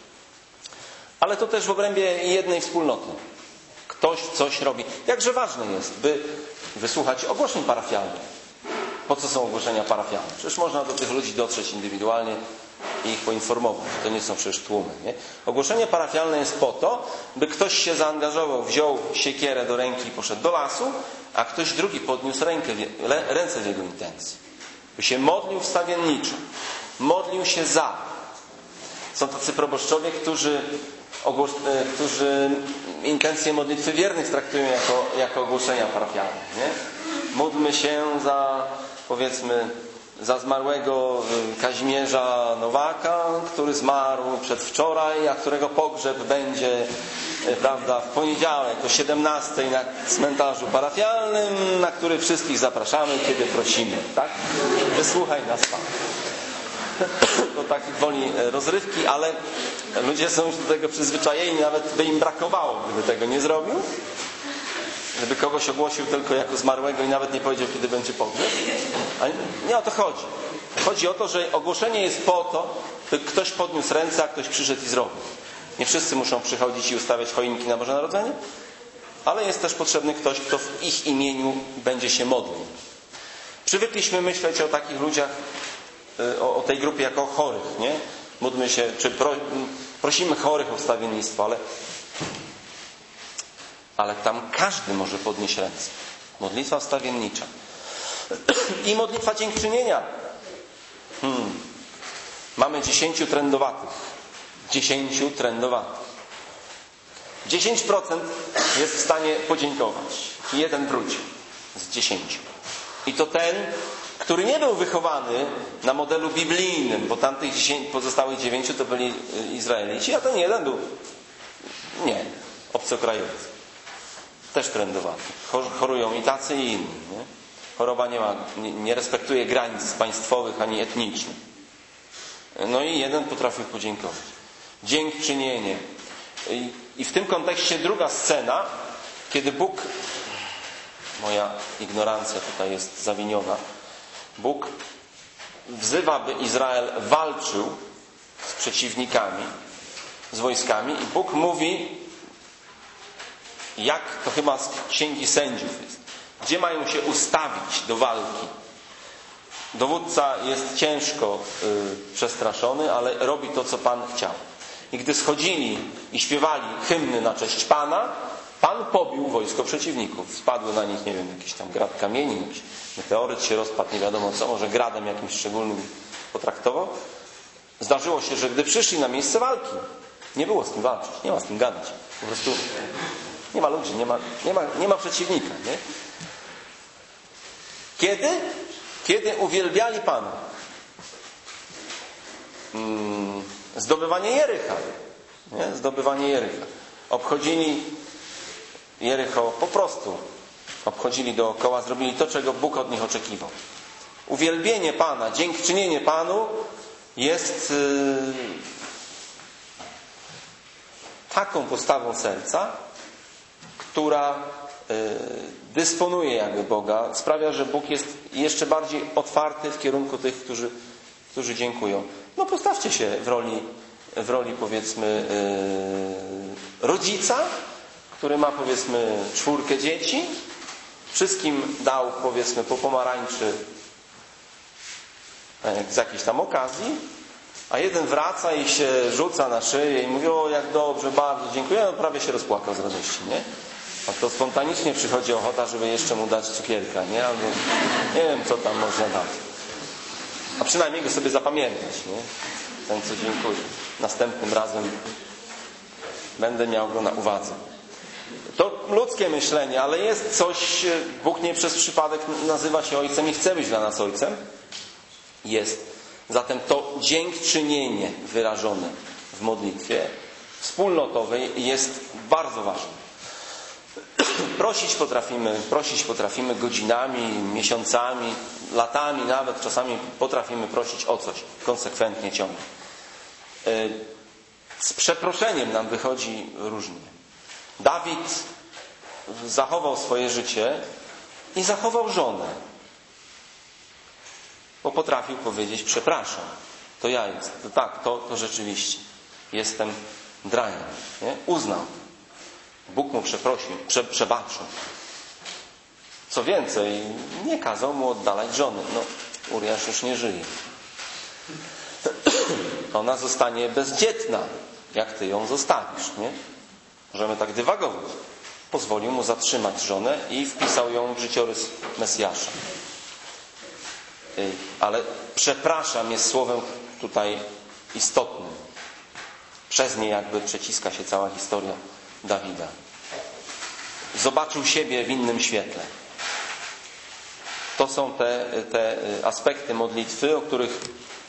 Ale to też w obrębie jednej wspólnoty. Ktoś coś robi. Jakże ważne jest, by wysłuchać ogłoszeń parafialnych. Po co są ogłoszenia parafialne? Przecież można do tych ludzi dotrzeć indywidualnie i ich poinformować. To nie są przecież tłumy. Nie? Ogłoszenie parafialne jest po to, by ktoś się zaangażował, wziął siekierę do ręki i poszedł do lasu, a ktoś drugi podniósł rękę, ręce w jego intencji. By się modlił wstawienniczo. Modlił się za. Są tacy proboszczowie, którzy, ogłos... którzy intencje modlitwy wiernych traktują jako, jako ogłoszenia parafialne. Nie? Módlmy się za, powiedzmy, za zmarłego Kazimierza Nowaka, który zmarł przedwczoraj, a którego pogrzeb będzie, prawda, w poniedziałek o siedemnastej na cmentarzu parafialnym, na który wszystkich zapraszamy, kiedy prosimy. Tak? Wysłuchaj nas Pan. To tak woli rozrywki, ale ludzie są już do tego przyzwyczajeni, nawet by im brakowało, gdyby tego nie zrobił. Żeby kogoś ogłosił tylko jako zmarłego i nawet nie powiedział, kiedy będzie pogrzeb. Ale nie o to chodzi. Chodzi o to, że ogłoszenie jest po to, by ktoś podniósł ręce, a ktoś przyszedł i zrobił. Nie wszyscy muszą przychodzić i ustawiać choinki na Boże Narodzenie, ale jest też potrzebny ktoś, kto w ich imieniu będzie się modlił. Przywykliśmy myśleć o takich ludziach, o, o tej grupie jako o chorych, nie? Módlmy się, czy pro, prosimy chorych o wstawiennictwo, ale ale tam każdy może podnieść ręce. Modlitwa wstawiennicza. I modlitwa dziękczynienia. Hmm. Mamy dziesięciu trędowatych. Dziesięciu trędowatych. Dziesięć procent jest w stanie podziękować. Jeden wróci z dziesięciu. I to ten, który nie był wychowany na modelu biblijnym, bo tamtych pozostałych dziewięciu to byli Izraelici, a ten jeden był nie, obcokrajowiec. Też trędowaty. Chorują i tacy, i inni. Nie? Choroba nie ma, nie, nie respektuje granic państwowych ani etnicznych. No i jeden potrafił podziękować. Dziękczynienie. I, I w tym kontekście druga scena, kiedy Bóg, moja ignorancja tutaj jest zawiniona, Bóg wzywa, by Izrael walczył z przeciwnikami, z wojskami i Bóg mówi, jak to chyba z Księgi Sędziów jest, gdzie mają się ustawić do walki. Dowódca jest ciężko y, przestraszony, ale robi to, co Pan chciał. I gdy schodzili i śpiewali hymny na cześć Pana, Pan pobił wojsko przeciwników. Spadły na nich, nie wiem, jakiś tam grad kamieni, jakiś meteoryt się rozpadł, nie wiadomo co, może gradem jakimś szczególnym potraktował. Zdarzyło się, że gdy przyszli na miejsce walki, nie było z kim walczyć, nie ma z kim gadać. Po prostu nie ma ludzi, nie ma, nie ma, nie ma przeciwnika. Nie? Kiedy? Kiedy uwielbiali Pana. Hmm, zdobywanie Jericha. Nie? Zdobywanie Jericha. Obchodzili Jericho po prostu. Obchodzili dookoła, zrobili to, czego Bóg od nich oczekiwał. Uwielbienie Pana, dziękczynienie Panu jest yy, taką postawą serca, która yy, dysponuje jakby Boga, sprawia, że Bóg jest jeszcze bardziej otwarty w kierunku tych, którzy, którzy dziękują. No postawcie się w roli, w roli powiedzmy yy, rodzica, który ma powiedzmy czwórkę dzieci, wszystkim dał powiedzmy po pomarańczy z jakiejś tam okazji, a jeden wraca i się rzuca na szyję i mówi: o, jak dobrze, bardzo dziękuję. No, prawie się rozpłakał z radości, nie? A to spontanicznie przychodzi ochota, żeby jeszcze mu dać cukierka, nie? Albo nie wiem, co tam można dać. A przynajmniej go sobie zapamiętać, nie? Ten, co dziękuję. Następnym razem będę miał go na uwadze. To ludzkie myślenie, ale jest coś, Bóg nie przez przypadek nazywa się Ojcem i chce być dla nas Ojcem. Jest. Zatem to dziękczynienie wyrażone w modlitwie wspólnotowej jest bardzo ważne. Prosić potrafimy, prosić potrafimy godzinami, miesiącami, latami nawet, czasami potrafimy prosić o coś, konsekwentnie ciągle. Z przeproszeniem nam wychodzi różnie. Dawid zachował swoje życie i zachował żonę, bo potrafił powiedzieć: przepraszam, to ja jestem, to tak, to, to rzeczywiście jestem drajem, nie? Uznał. Bóg mu przeprosił, prze, przebaczył. Co więcej, nie kazał mu oddalać żony. No, Uriasz już nie żyje. Ona zostanie bezdzietna, jak ty ją zostawisz, nie? Możemy tak dywagować. Pozwolił mu zatrzymać żonę i wpisał ją w życiorys Mesjasza. Ale przepraszam jest słowem tutaj istotnym. Przez nie jakby przeciska się cała historia Dawida. Zobaczył siebie w innym świetle. To są te, te aspekty modlitwy, o których,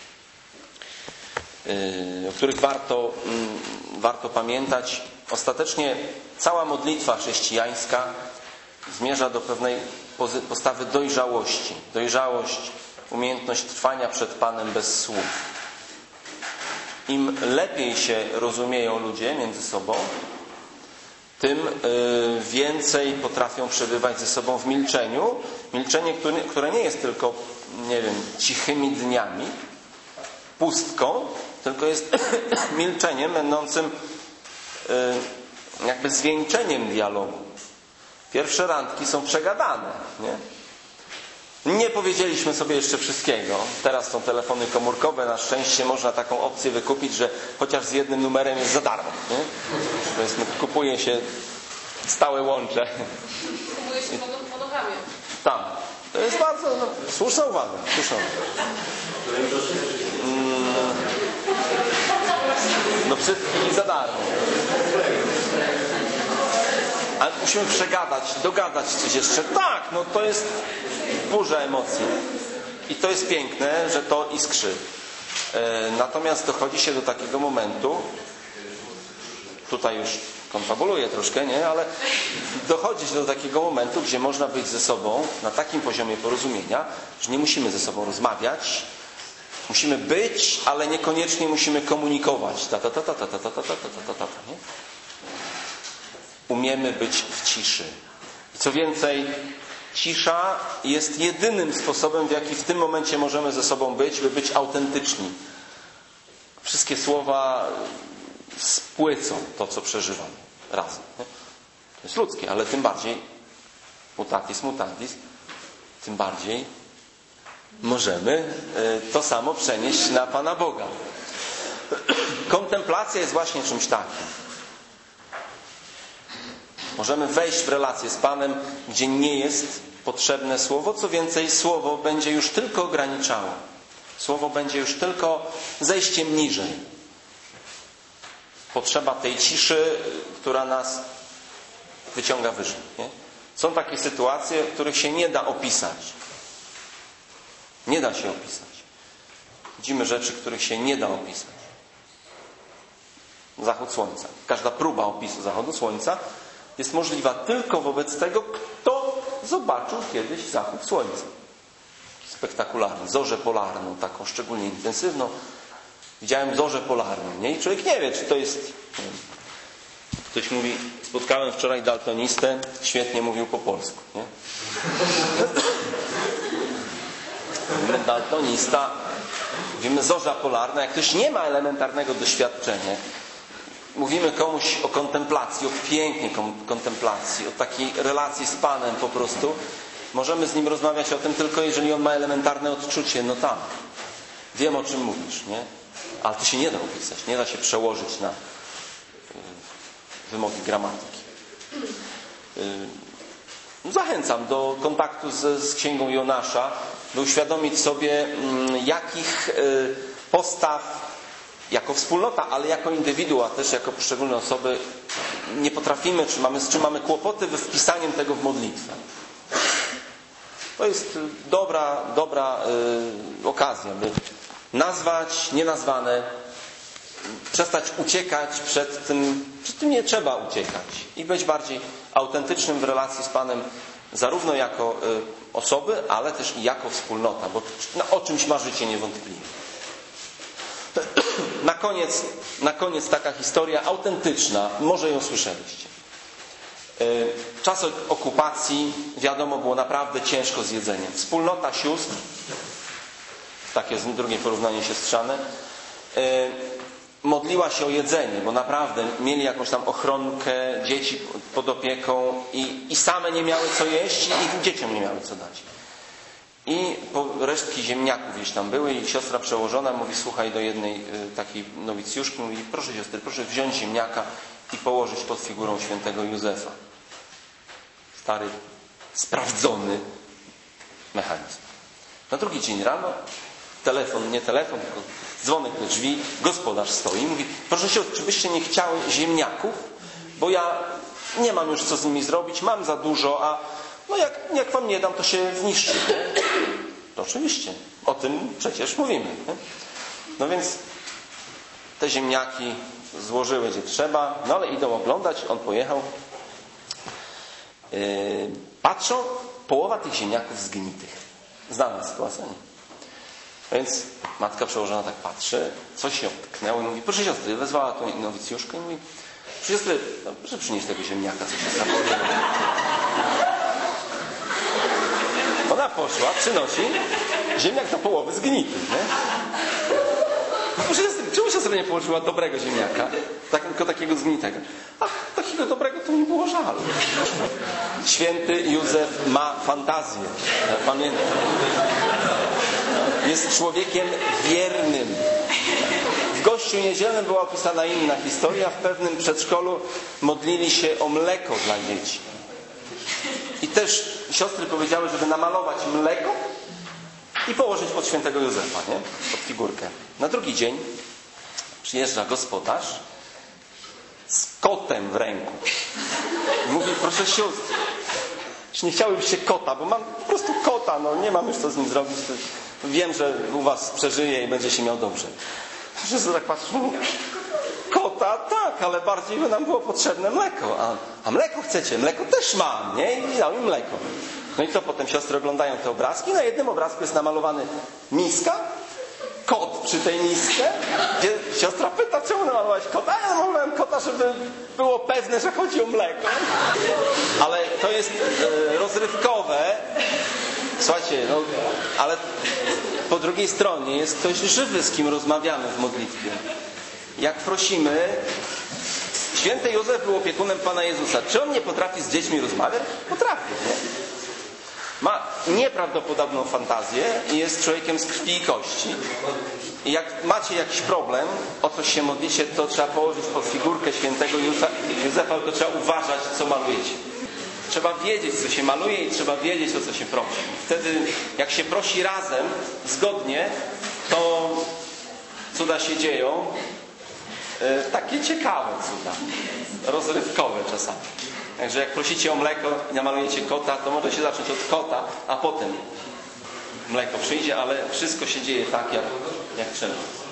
o których warto, warto pamiętać. Ostatecznie cała modlitwa chrześcijańska zmierza do pewnej postawy dojrzałości. Dojrzałość, umiejętność trwania przed Panem bez słów. Im lepiej się rozumieją ludzie między sobą, tym więcej potrafią przebywać ze sobą w milczeniu. Milczenie, które nie jest tylko, nie wiem, cichymi dniami, pustką, tylko jest milczeniem będącym jakby zwieńczeniem dialogu. Pierwsze randki są przegadane, nie? Nie powiedzieliśmy sobie jeszcze wszystkiego. Teraz są telefony komórkowe. Na szczęście można taką opcję wykupić, że chociaż z jednym numerem jest za darmo, nie? To jest, kupuje się stałe łącze. Kupuje się monogamie. Tak. To jest bardzo no, słuszna uwaga. Słuszna uwaga. Mm, no wszystkich za darmo. Ale musimy przegadać, dogadać coś jeszcze. Tak, no to jest burza emocji. I to jest piękne, że to iskrzy. E, natomiast dochodzi się do takiego momentu, tutaj już konfabuluję troszkę, nie? Ale dochodzi się do takiego momentu, gdzie można być ze sobą na takim poziomie porozumienia, że nie musimy ze sobą rozmawiać. Musimy być, ale niekoniecznie musimy komunikować. Ta, ta, ta, ta, ta, ta, ta, ta, ta, ta, ta, nie? Umiemy być w ciszy. I co więcej, cisza jest jedynym sposobem, w jaki w tym momencie możemy ze sobą być, by być autentyczni. Wszystkie słowa spłycą to, co przeżywamy razem. Nie? To jest ludzkie, ale tym bardziej mutatis mutandis, tym bardziej możemy to samo przenieść na Pana Boga. Kontemplacja jest właśnie czymś takim. Możemy wejść w relację z Panem, gdzie nie jest potrzebne słowo. Co więcej, słowo będzie już tylko ograniczało. Słowo będzie już tylko zejściem niżej. Potrzeba tej ciszy, która nas wyciąga wyżej. Nie? Są takie sytuacje, których się nie da opisać. Nie da się opisać. Widzimy rzeczy, których się nie da opisać. Zachód słońca. Każda próba opisu zachodu słońca jest możliwa tylko wobec tego, kto zobaczył kiedyś zachód słońca. Spektakularny. Zorzę polarną, taką szczególnie intensywną. Widziałem zorzę polarną. Nie? I człowiek nie wie, czy to jest... Nie wiem, ktoś mówi, spotkałem wczoraj daltonistę, świetnie mówił po polsku. Nie? Mówimy daltonista, mówimy zorza polarna. Jak ktoś nie ma elementarnego doświadczenia, mówimy komuś o kontemplacji, o pięknie kontemplacji, o takiej relacji z Panem po prostu, możemy z nim rozmawiać o tym tylko jeżeli on ma elementarne odczucie. No tak, wiem o czym mówisz, nie? Ale to się nie da opisać, nie da się przełożyć na wymogi gramatyki. Zachęcam do kontaktu z, z Księgą Jonasza, by uświadomić sobie, jakich postaw jako wspólnota, ale jako indywidua, też jako poszczególne osoby nie potrafimy, czy mamy, z czym mamy kłopoty we wpisaniem tego w modlitwę. To jest dobra, dobra yy, okazja, by nazwać nienazwane, przestać uciekać przed tym, przed tym nie trzeba uciekać i być bardziej autentycznym w relacji z Panem, zarówno jako yy, osoby, ale też i jako wspólnota, bo no, o czymś marzycie niewątpliwie. Na koniec, na koniec taka historia autentyczna, może ją słyszeliście. Czas okupacji, wiadomo, było naprawdę ciężko z jedzeniem. Wspólnota sióstr, takie drugie porównanie siostrzane, modliła się o jedzenie, bo naprawdę mieli jakąś tam ochronkę, dzieci pod opieką i, i same nie miały co jeść i ich dzieciom nie miały co dać. I resztki ziemniaków gdzieś tam były i siostra przełożona mówi, słuchaj, do jednej y, takiej nowicjuszki, mówi, proszę siostry, proszę wziąć ziemniaka i położyć pod figurą świętego Józefa. Stary, sprawdzony mechanizm. Na drugi dzień rano telefon, nie telefon, tylko dzwonek do drzwi, gospodarz stoi i mówi, proszę siostry, czy byście nie chciały ziemniaków, bo ja nie mam już co z nimi zrobić, mam za dużo, a no jak, jak wam nie dam, to się zniszczy. Nie? To oczywiście. O tym przecież mówimy. Nie? No więc te ziemniaki złożyły gdzie trzeba, no ale idą oglądać. On pojechał. Yy, patrzą, połowa tych ziemniaków zgnitych. Znana sytuacja, nie? Więc matka przełożona tak patrzy, coś się tknęło i mówi, proszę siostry, wezwała tą nowicjuszkę i mówi, proszę siostry, no, proszę przynieść tego ziemniaka, co się stało. Ona poszła, przynosi ziemniak do połowy zgnity, nie? Czemu siostra nie położyła dobrego ziemniaka? Tak, tylko takiego zgnitego. A takiego dobrego to nie było żalu. Święty Józef ma fantazję. Pamiętam. Jest człowiekiem wiernym. W Gościu Niedzielnym była opisana inna historia. W pewnym przedszkolu modlili się o mleko dla dzieci. I też siostry powiedziały, żeby namalować mleko i położyć pod świętego Józefa, nie? Pod figurkę. Na drugi dzień przyjeżdża gospodarz z kotem w ręku. Mówi, proszę sióstr, czy nie chciałybyście kota, bo mam po prostu kota, no nie mam już co z nim zrobić. Wiem, że u was przeżyje i będzie się miał dobrze. Wszyscy tak patrzą, kota, tak, ale bardziej by nam było potrzebne mleko. A, a mleko chcecie? Mleko też mam, nie? I dał im mleko. No i co potem siostry oglądają te obrazki? Na jednym obrazku jest namalowany miska, kot przy tej misce, gdzie siostra pyta, czemu namalowałeś kota? Ja namalowałem kota, żeby było pewne, że chodzi o mleko. Ale to jest e, rozrywkowe. Słuchajcie, no, ale po drugiej stronie jest ktoś żywy, z kim rozmawiamy w modlitwie. Jak prosimy, święty Józef był opiekunem Pana Jezusa. Czy on nie potrafi z dziećmi rozmawiać? Potrafi, nie? Ma nieprawdopodobną fantazję i jest człowiekiem z krwi i kości. I jak macie jakiś problem, o coś się modlicie, to trzeba położyć pod figurkę świętego Józefa, to trzeba uważać, co malujecie. Trzeba wiedzieć, co się maluje i trzeba wiedzieć, o co się prosi. Wtedy, jak się prosi razem, zgodnie, to cuda się dzieją. E, takie ciekawe cuda. Rozrywkowe czasami. Także jak prosicie o mleko i namalujecie kota, to może się zacząć od kota, a potem mleko przyjdzie, ale wszystko się dzieje tak, jak, jak trzeba.